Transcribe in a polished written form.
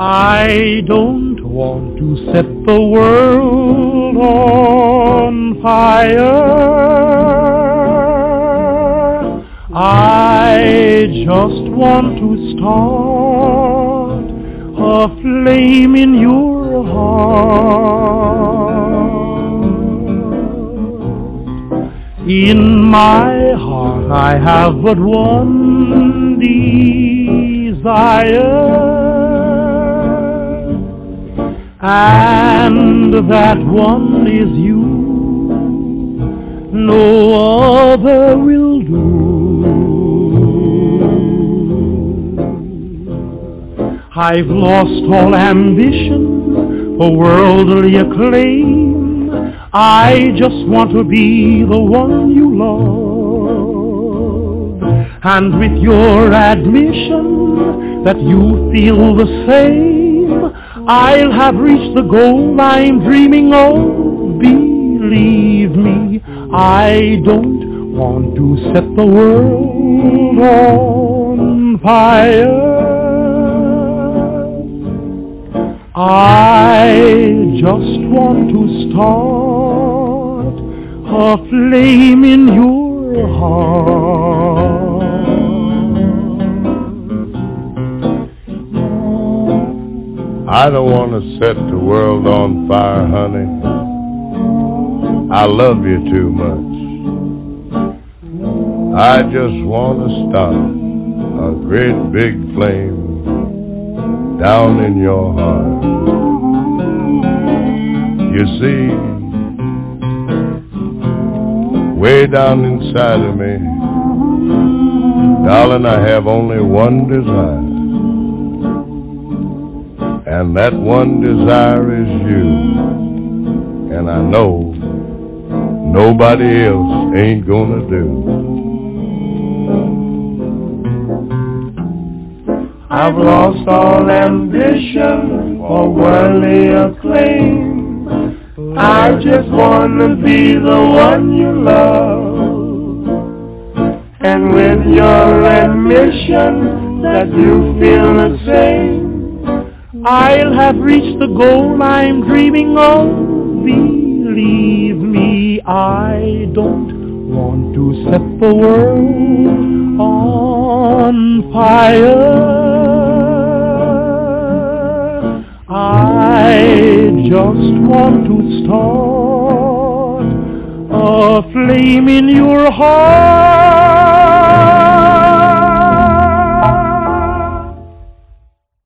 I don't want to set the world on fire. I just want to start a flame in your heart. In my heart I have but one desire, and that one is you. No other will do. I've lost all ambition for worldly acclaim. I just want to be the one you love. And with your admission that you feel the same, I'll have reached the goal I'm dreaming of. Believe me, I don't want to set the world on fire. I just want to start a flame in your heart. I don't want to set the world on fire, honey. I love you too much. I just want to start a great big flame down in your heart. You see, way down inside of me, darling, I have only one desire. And that one desire is you. And I know nobody else ain't gonna do. I've lost all ambition for worldly acclaim. I just wanna be the one you love. And with your admission that you feel the same, I'll have reached the goal I'm dreaming of. Believe me, I don't want to set the world on fire. I just want to start a flame in your heart.